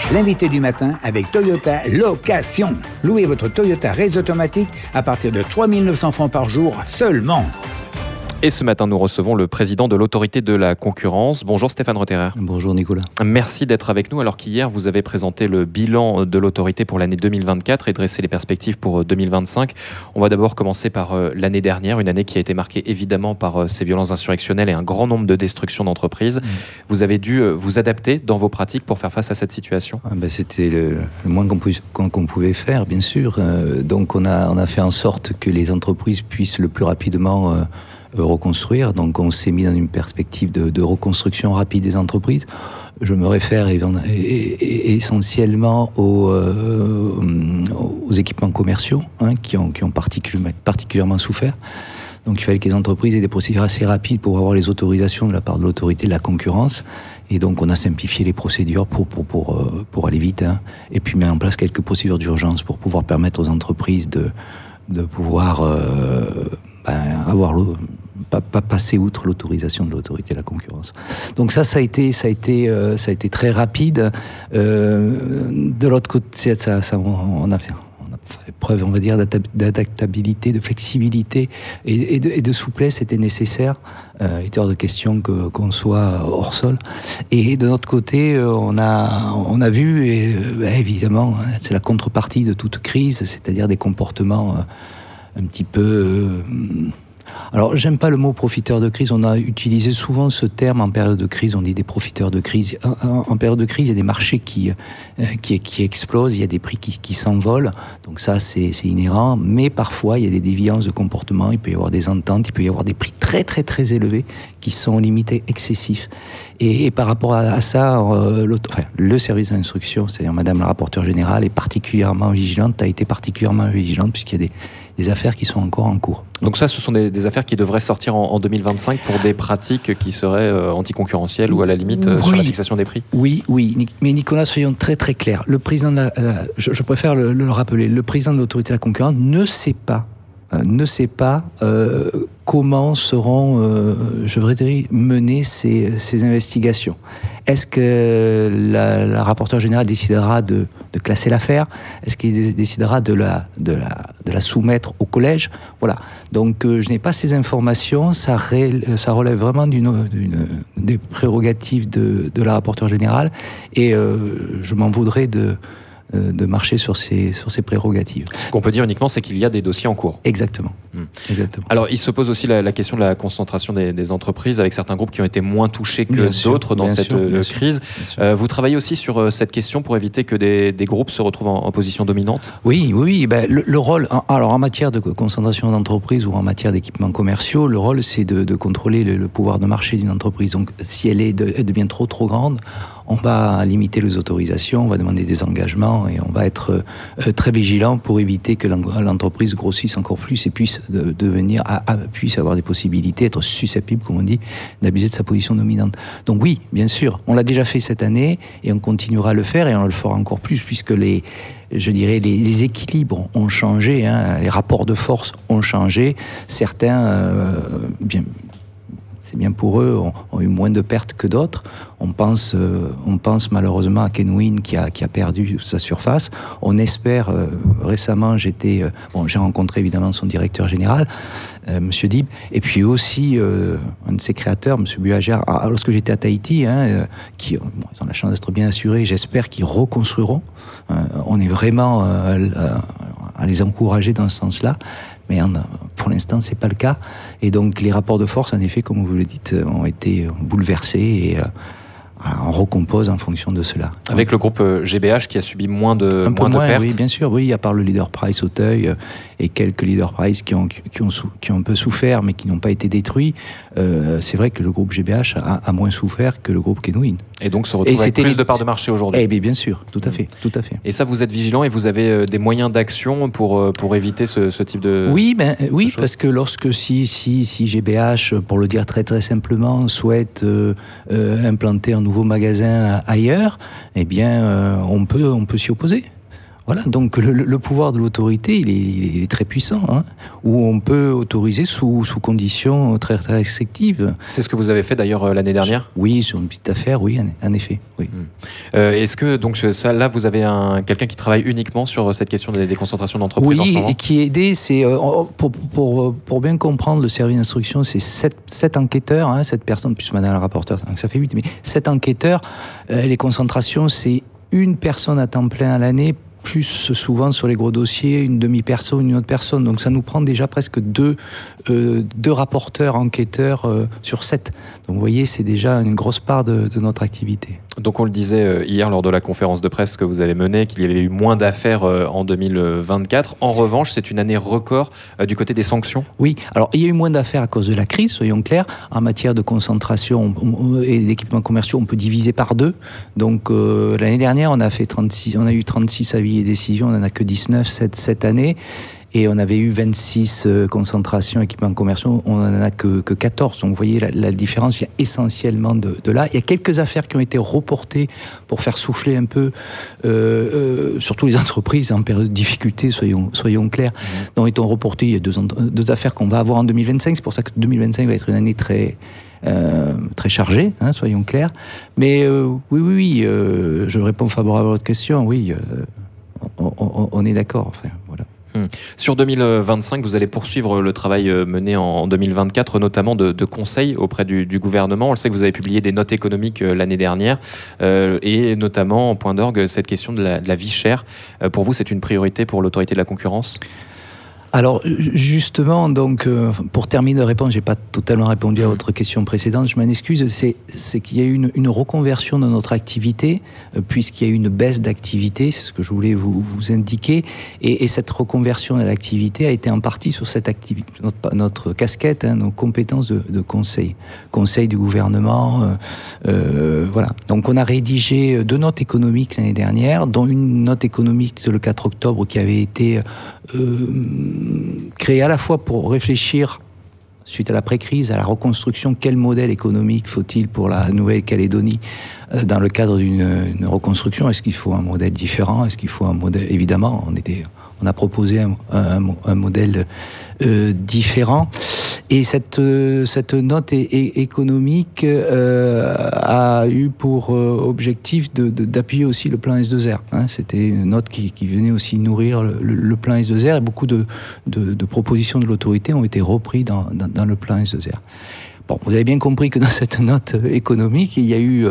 L'invité du matin avec Toyota Location. Louez votre Toyota Race automatique à partir de 3 900 francs par jour seulement. Et ce matin, nous recevons le président de l'autorité de la concurrence. Bonjour Stéphane Rotterer. Bonjour Nicolas. Merci d'être avec nous alors qu'hier, vous avez présenté le bilan de l'autorité pour l'année 2024 et dressé les perspectives pour 2025. On va d'abord commencer par l'année dernière, une année qui a été marquée évidemment par ces violences insurrectionnelles et un grand nombre de destructions d'entreprises. Vous avez dû vous adapter dans vos pratiques pour faire face à cette situation. C'était le moins qu'on pouvait faire, bien sûr. Donc on a fait en sorte que les entreprises puissent le plus rapidement reconstruire. Donc on s'est mis dans une perspective de reconstruction rapide des entreprises. Je me réfère essentiellement aux équipements commerciaux qui ont particulièrement souffert. Donc il fallait que les entreprises aient des procédures assez rapides pour avoir les autorisations de la part de l'autorité de la concurrence. Et donc on a simplifié les procédures pour aller vite. Et puis mis en place quelques procédures d'urgence pour pouvoir permettre aux entreprises de pouvoir pas passer outre l'autorisation de l'autorité de la concurrence. Donc ça a été très rapide. De l'autre côté, on a fait preuve, on va dire, d'adaptabilité, de flexibilité et de souplesse. C'était nécessaire. Il était hors de question qu'on soit hors sol. Et de notre côté, on a vu, évidemment, c'est la contrepartie de toute crise, c'est-à-dire des comportements un petit peu... Alors, j'aime pas le mot profiteur de crise. On a utilisé souvent ce terme en période de crise. On dit des profiteurs de crise. En période de crise, il y a des marchés qui explosent. Il y a des prix qui s'envolent. Donc ça, c'est inhérent. Mais parfois, il y a des déviances de comportement. Il peut y avoir des ententes. Il peut y avoir des prix très, très, très élevés qui sont limités, excessifs. Et par rapport à ça, le service d'instruction, c'est-à-dire Madame la rapporteure générale, est particulièrement vigilante, a été particulièrement vigilante puisqu'il y a des affaires qui sont encore en cours. Donc ça, ce sont des affaires qui devraient sortir en 2025 pour des pratiques qui seraient anticoncurrentielles ou à la limite sur la fixation des prix. Oui. Mais Nicolas, soyons très très clairs. Le président je préfère le rappeler, le président de l'autorité de la concurrence ne sait pas comment seront, je voudrais dire, menées ces investigations. Est-ce que la rapporteure générale décidera de classer l'affaire? Est-ce qu'il décidera de la soumettre au collège? Voilà. Donc je n'ai pas ces informations. Ça relève vraiment des prérogatives de la rapporteure générale et je m'en voudrais de marcher sur ces prérogatives. Ce qu'on peut dire uniquement, c'est qu'il y a des dossiers en cours. Exactement. Exactement. Alors, il se pose aussi la question de la concentration des entreprises, avec certains groupes qui ont été moins touchés que d'autres dans cette crise. Vous travaillez aussi sur cette question pour éviter que des groupes se retrouvent en position dominante? Oui. Le rôle, alors en matière de concentration d'entreprises ou en matière d'équipements commerciaux, le rôle, c'est de contrôler le pouvoir de marché d'une entreprise. Donc, si elle devient trop grande, on va limiter les autorisations, on va demander des engagements et on va être très vigilant pour éviter que l'entreprise grossisse encore plus et puisse avoir des possibilités, être susceptible, comme on dit, d'abuser de sa position dominante. Donc oui, bien sûr, on l'a déjà fait cette année et on continuera à le faire et on le fera encore plus puisque les équilibres ont changé, les rapports de force ont changé. Certains, c'est bien pour eux, ont eu moins de pertes que d'autres. On pense malheureusement à Kenwin qui a perdu sa surface. On espère, récemment, j'ai rencontré évidemment son directeur général, Monsieur Dib, et puis aussi un de ses créateurs, Monsieur Buagère, lorsque j'étais à Tahiti, ils ont la chance d'être bien assurés, j'espère qu'ils reconstruiront. On est vraiment à les encourager dans ce sens-là. Mais pour l'instant, c'est pas le cas. Et donc, les rapports de force, en effet, comme vous le dites, ont été bouleversés et on recompose en fonction de cela. Avec le groupe GBH qui a subi moins de pertes. Oui, bien sûr. Oui, à part le Leader Price Auteuil et quelques Leader Price qui ont un peu souffert, mais qui n'ont pas été détruits. C'est vrai que le groupe GBH a moins souffert que le groupe Kenwin. Et donc se retrouve avec plus de parts de marché aujourd'hui. Eh bien sûr, tout à fait. Et ça, vous êtes vigilant et vous avez des moyens d'action pour éviter ce type de Oui, de parce que si GBH, pour le dire très très simplement, souhaite implanter un nouveau magasin ailleurs, eh bien, on peut s'y opposer. Voilà, donc le pouvoir de l'autorité, il est très puissant, hein, où on peut autoriser sous conditions très, très restrictives. C'est ce que vous avez fait d'ailleurs l'année dernière ? Oui, sur une petite affaire, oui, en effet. Oui. Est-ce que donc ça, là, vous avez quelqu'un qui travaille uniquement sur cette question des concentrations d'entreprises en ce moment ? Oui, et qui est aidé, c'est pour bien comprendre le service d'instruction, c'est 7 enquêteurs, hein, 7 personnes, plus madame la rapporteure, donc ça fait 8, mais 7 enquêteurs. Les concentrations, c'est une personne à temps plein à l'année, plus souvent sur les gros dossiers, une demi-personne, une autre personne. Donc ça nous prend déjà presque deux rapporteurs, enquêteurs sur 7. Donc vous voyez, c'est déjà une grosse part de notre activité. Donc on le disait hier lors de la conférence de presse que vous avez menée, qu'il y avait eu moins d'affaires en 2024. En revanche, c'est une année record du côté des sanctions ? Oui, alors il y a eu moins d'affaires à cause de la crise, soyons clairs. En matière de concentration et d'équipements commerciaux, on peut diviser par 2. Donc l'année dernière, on a eu 36 avis et décisions, on n'en a que 19 cette année. Et on avait eu 26 concentrations équipements commerciaux, on n'en a que 14. Donc vous voyez, la différence vient essentiellement de là. Il y a quelques affaires qui ont été reportées pour faire souffler un peu, surtout les entreprises en période de difficulté, soyons clairs. Donc ils ont reporté, il y a deux affaires qu'on va avoir en 2025. C'est pour ça que 2025 va être une année très chargée, hein, soyons clairs. Mais oui, je réponds favorable à votre question. Oui, on est d'accord. Enfin, voilà. Sur 2025, vous allez poursuivre le travail mené en 2024, notamment de conseils auprès du gouvernement. On le sait que vous avez publié des notes économiques l'année dernière, et notamment en point d'orgue cette question de la vie chère. Pour vous, c'est une priorité pour l'autorité de la concurrence ? Alors justement, donc pour terminer de répondre, j'ai pas totalement répondu à votre question précédente, je m'en excuse, c'est qu'il y a eu une reconversion de notre activité, puisqu'il y a eu une baisse d'activité, c'est ce que je voulais vous indiquer, et cette reconversion de l'activité a été en partie sur cette activité, notre casquette, hein, nos compétences de conseil du gouvernement, voilà. Donc on a rédigé 2 notes économiques l'année dernière, dont une note économique le 4 octobre qui avait été créé à la fois pour réfléchir, suite à l'après-crise, à la reconstruction, quel modèle économique faut-il pour la Nouvelle-Calédonie dans le cadre d'une reconstruction. Est-ce qu'il faut un modèle différent ? Est-ce qu'il faut un modèle... Évidemment, on a proposé un modèle différent. Et cette note économique a eu pour objectif d'appuyer aussi le plan S2R. Hein. C'était une note qui venait aussi nourrir le plan S2R, et beaucoup de propositions de l'autorité ont été reprises dans le plan S2R. Bon, vous avez bien compris que dans cette note économique, il y a eu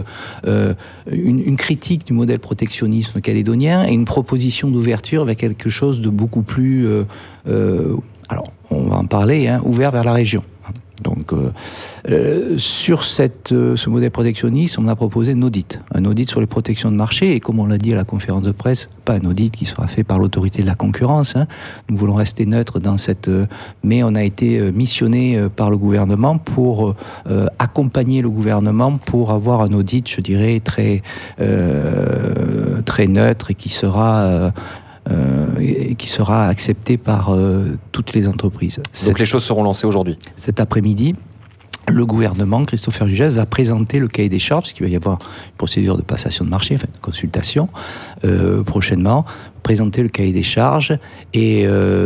une critique du modèle protectionnisme calédonien et une proposition d'ouverture vers quelque chose de beaucoup plus... alors, on va en parler, hein, ouvert vers la région. Donc, sur ce modèle protectionniste, on a proposé un audit sur les protections de marché, et comme on l'a dit à la conférence de presse, pas un audit qui sera fait par l'autorité de la concurrence, hein. Nous voulons rester neutres dans mais on a été missionné par le gouvernement pour accompagner le gouvernement pour avoir un audit, je dirais, très neutre et qui sera accepté par toutes les entreprises. Donc les choses seront lancées aujourd'hui. Cet après-midi, le gouvernement, Christopher Jugès, va présenter le cahier des charges, parce qu'il va y avoir une procédure de passation de marché, enfin de consultation, prochainement, présenter le cahier des charges et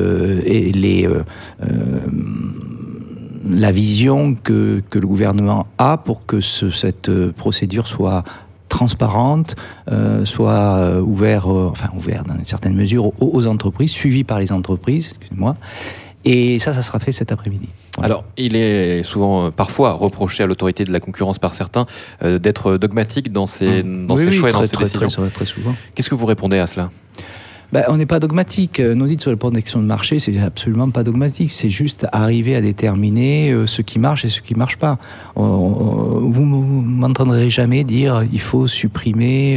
la vision que le gouvernement a pour que cette procédure soit transparente, soit ouvert dans une certaine mesure aux entreprises, suivi par les entreprises, excusez-moi. Et ça sera fait cet après-midi. Voilà. Alors, il est souvent, parfois, reproché à l'autorité de la concurrence par certains d'être dogmatique dans ses choix et dans ses décisions. Très souvent. Qu'est-ce que vous répondez à cela ? On n'est pas dogmatique. Nos audits sur la protection de marché, c'est absolument pas dogmatique. C'est juste arriver à déterminer ce qui marche et ce qui marche pas. Vous m'entendrez jamais dire il faut supprimer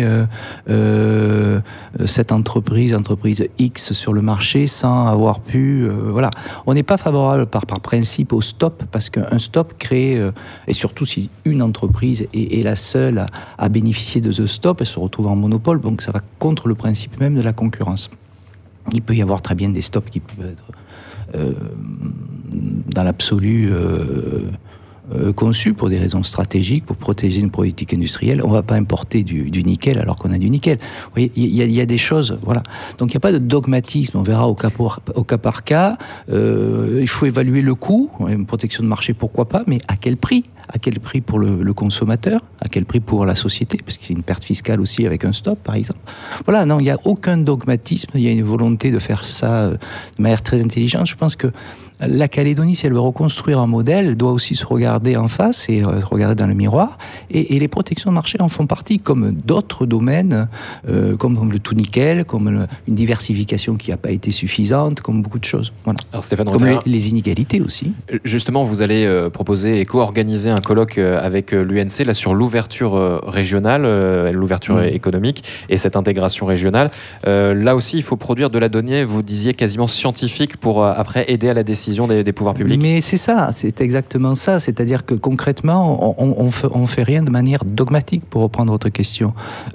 cette entreprise X sur le marché sans avoir pu. Voilà. On n'est pas favorable par principe au stop, parce qu'un stop crée, et surtout si une entreprise est la seule à bénéficier de ce stop, elle se retrouve en monopole, donc ça va contre le principe même de la concurrence. Il peut y avoir très bien des stops qui peuvent être dans l'absolu conçu pour des raisons stratégiques, pour protéger une politique industrielle. On ne va pas importer du nickel alors qu'on a du nickel. Vous voyez, il y a des choses, voilà. Donc il n'y a pas de dogmatisme, on verra au cas par cas. Il faut évaluer le coût, une protection de marché, pourquoi pas, mais à quel prix ? À quel prix pour le consommateur ? À quel prix pour la société ? Parce qu'il y a une perte fiscale aussi avec un stop, par exemple. Voilà, non, il n'y a aucun dogmatisme, il y a une volonté de faire ça de manière très intelligente. Je pense que la Calédonie, si elle veut reconstruire un modèle, elle doit aussi se regarder en face et regarder dans le miroir. Et les protections de marché en font partie, comme d'autres domaines, comme le tout nickel, comme une diversification qui n'a pas été suffisante, comme beaucoup de choses. Voilà. Alors Stéphane comme Rother, les inégalités aussi. Justement, vous allez proposer et co-organiser un colloque avec l'UNC là, sur l'ouverture régionale, l'ouverture économique et cette intégration régionale. Là aussi, il faut produire de la donnée, vous disiez, quasiment scientifique pour après aider à la décision des pouvoirs publics. Mais c'est ça, c'est exactement ça. C'est-à-dire que concrètement, on fait rien de manière dogmatique, pour reprendre votre question.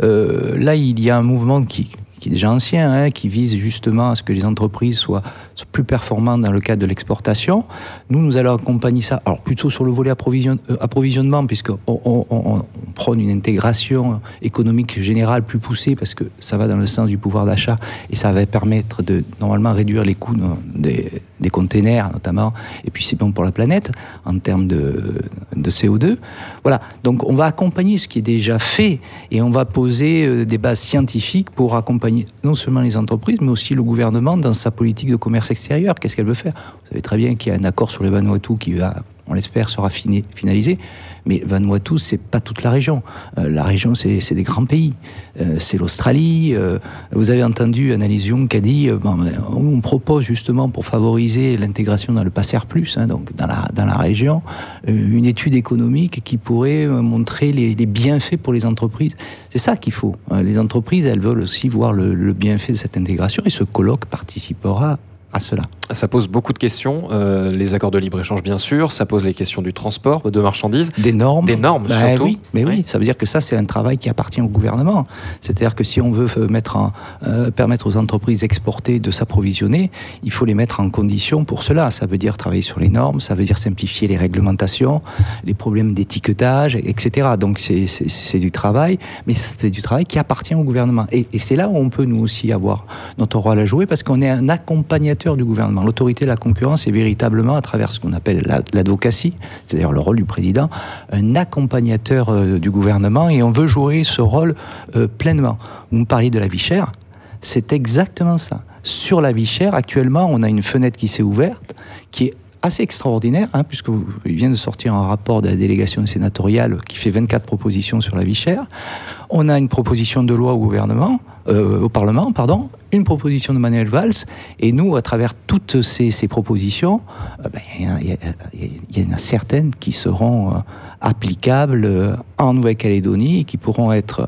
Là, il y a un mouvement qui est déjà ancien, qui vise justement à ce que les entreprises soient plus performantes dans le cadre de l'exportation. Nous allons accompagner ça, alors plutôt sur le volet approvisionnement, puisqu'on prône une intégration économique générale plus poussée, parce que ça va dans le sens du pouvoir d'achat, et ça va permettre de, normalement, réduire les coûts des containers, notamment, et puis c'est bon pour la planète, en termes de CO2. Voilà, donc on va accompagner ce qui est déjà fait, et on va poser des bases scientifiques pour accompagner non seulement les entreprises, mais aussi le gouvernement dans sa politique de commerce extérieur. Qu'est-ce qu'elle veut faire ? Vous savez très bien qu'il y a un accord sur les Vanuatu qui va, on l'espère, sera finalisé. Mais Vanuatu, c'est pas toute la région. La région, c'est des grands pays. C'est l'Australie. Vous avez entendu Annalise Young qui a dit on propose justement pour favoriser l'intégration dans le PACER+, donc dans la région, une étude économique qui pourrait montrer les bienfaits pour les entreprises. C'est ça qu'il faut. Les entreprises, elles veulent aussi voir le bienfait de cette intégration, et ce colloque participera à cela. Ça pose beaucoup de questions, les accords de libre-échange bien sûr, ça pose les questions du transport de marchandises. Des normes surtout. Oui, mais oui, ça veut dire que ça c'est un travail qui appartient au gouvernement. C'est-à-dire que si on veut permettre aux entreprises exportées de s'approvisionner, il faut les mettre en condition pour cela. Ça veut dire travailler sur les normes, ça veut dire simplifier les réglementations, les problèmes d'étiquetage, etc. Donc c'est du travail, mais c'est du travail qui appartient au gouvernement. Et c'est là où on peut nous aussi avoir notre rôle à jouer, parce qu'on est un accompagnateur du gouvernement. L'autorité de la concurrence est véritablement, à travers ce qu'on appelle l'advocacy, c'est-à-dire le rôle du président, un accompagnateur du gouvernement, et on veut jouer ce rôle pleinement. Vous me parliez de la vie chère, c'est exactement ça. Sur la vie chère, actuellement, on a une fenêtre qui s'est ouverte, qui est assez extraordinaire, puisqu'il vient de sortir un rapport de la délégation sénatoriale qui fait 24 propositions sur la vie chère. On a une proposition de loi au Parlement, une proposition de Manuel Valls, et nous, à travers toutes ces propositions, il y en a certaines qui seront applicables en Nouvelle-Calédonie et qui pourront être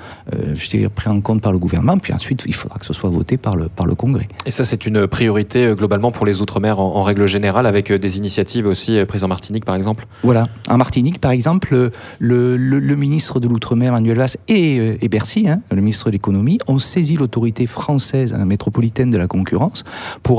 pris en compte par le gouvernement, puis ensuite il faudra que ce soit voté par le Congrès. Et ça, c'est une priorité globalement pour les Outre-mer en règle générale, avec des initiatives aussi prises en Martinique par exemple ? Voilà, en Martinique par exemple, le ministre de l'Outre-mer, Manuel Valls, et Bercy, le ministre de l'économie, ont saisi l'autorité française métropolitaine de la concurrence pour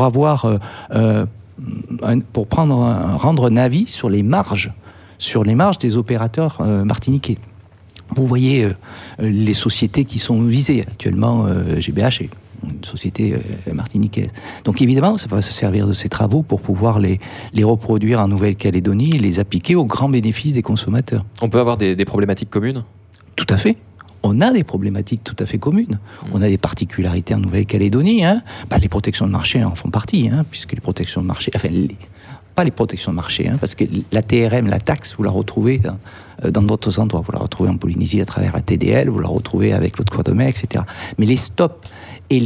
rendre un avis sur les marges des opérateurs martiniquais. Vous voyez les sociétés qui sont visées actuellement, GBH est une société martiniquaise. Donc évidemment, ça va se servir de ces travaux pour pouvoir les reproduire en Nouvelle-Calédonie et les appliquer au grand bénéfice des consommateurs. On peut avoir des problématiques communes ? Tout à fait. On a des problématiques tout à fait communes. On a des particularités en Nouvelle-Calédonie. Les protections de marché en font partie, puisque les protections de marché... pas les protections de marché, parce que la TRM, la taxe, vous la retrouvez dans d'autres endroits. Vous la retrouvez en Polynésie à travers la TDL, vous la retrouvez avec l'Haute Croix de Mer, etc. Mais les stops et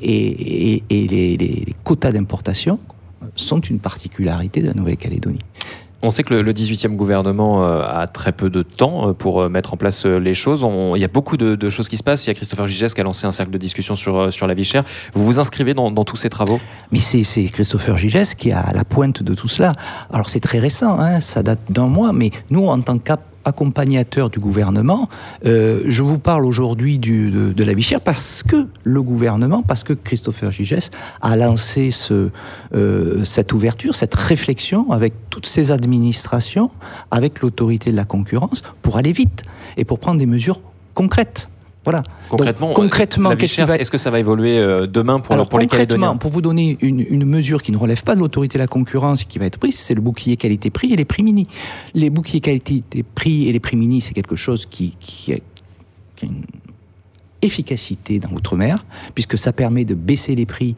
les quotas d'importation sont une particularité de la Nouvelle-Calédonie. On sait que le 18e gouvernement a très peu de temps pour mettre en place les choses. Il y a beaucoup de choses qui se passent. Il y a Christopher Gigès qui a lancé un cercle de discussion sur la vie chère. Vous vous inscrivez dans tous ces travaux ? Mais c'est Christopher Gigès qui est à la pointe de tout cela. Alors c'est très récent, ça date d'1 mois, mais nous, en tant accompagnateur du gouvernement. Je vous parle aujourd'hui de la vie chère parce que le gouvernement, parce que Christopher Gigès a lancé cette ouverture, cette réflexion avec toutes ses administrations, avec l'autorité de la concurrence, pour aller vite et pour prendre des mesures concrètes. Voilà. Concrètement, la vie chère, est-ce que ça va évoluer demain pour les Calédoniens ? Pour vous donner une mesure qui ne relève pas de l'autorité de la concurrence et qui va être prise, c'est le bouclier qualité-prix et les prix mini. Les boucliers qualité-prix et les prix mini, c'est quelque chose qui a une efficacité dans l'outre-mer, puisque ça permet de baisser les prix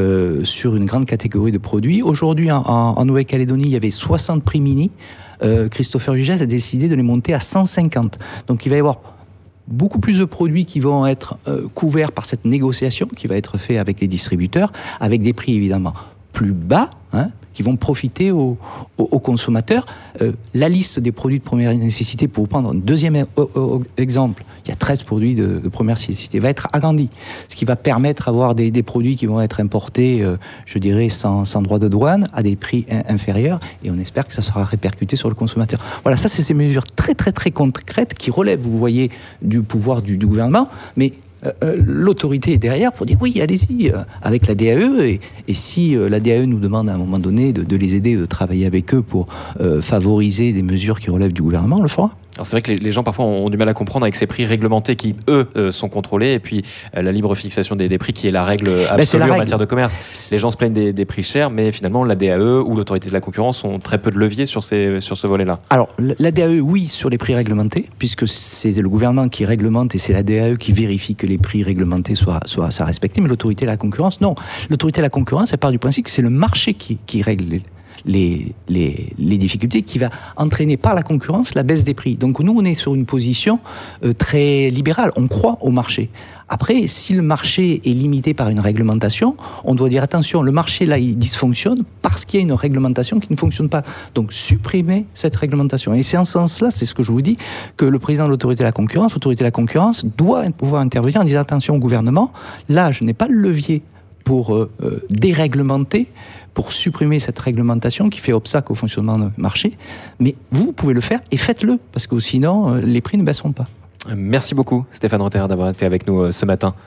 sur une grande catégorie de produits. Aujourd'hui, en Nouvelle-Calédonie, il y avait 60 prix mini. Christopher Gigès a décidé de les monter à 150. Donc il va y avoir beaucoup plus de produits qui vont être couverts par cette négociation qui va être faite avec les distributeurs, avec des prix évidemment plus bas, qui vont profiter aux consommateurs. La liste des produits de première nécessité, pour vous prendre un deuxième exemple, il y a 13 produits de première nécessité, va être agrandi, ce qui va permettre d'avoir des produits qui vont être importés, je dirais, sans droit de douane, à des prix inférieurs, et on espère que ça sera répercuté sur le consommateur. Voilà, ça c'est ces mesures très très très concrètes qui relèvent, vous voyez, du pouvoir du gouvernement, mais l'autorité est derrière pour dire oui, allez-y, avec la DAE, et si la DAE nous demande à un moment donné de les aider, de travailler avec eux pour favoriser des mesures qui relèvent du gouvernement, on le fera. Alors c'est vrai que les gens parfois ont du mal à comprendre avec ces prix réglementés qui, eux, sont contrôlés, et puis la libre fixation des prix qui est la règle absolue en matière de commerce. Les gens se plaignent des prix chers, mais finalement la DAE ou l'autorité de la concurrence ont très peu de levier sur ce volet-là. Alors la DAE, oui, sur les prix réglementés, puisque c'est le gouvernement qui réglemente et c'est la DAE qui vérifie que les prix réglementés soient respectés, mais l'autorité de la concurrence, non. L'autorité de la concurrence, elle part du principe que c'est le marché qui règle les difficultés, qui va entraîner par la concurrence la baisse des prix. Donc nous, on est sur une position très libérale. On croit au marché. Après, si le marché est limité par une réglementation, on doit dire attention, le marché là, il dysfonctionne parce qu'il y a une réglementation qui ne fonctionne pas. Donc supprimer cette réglementation. Et c'est en ce sens-là, c'est ce que je vous dis, que le président de l'autorité de la concurrence doit pouvoir intervenir en disant attention au gouvernement, là, je n'ai pas le levier pour déréglementer, pour supprimer cette réglementation qui fait obstacle au fonctionnement du marché. Mais vous pouvez le faire et faites-le, parce que sinon, les prix ne baisseront pas. Merci beaucoup, Stéphane Rother, d'avoir été avec nous ce matin.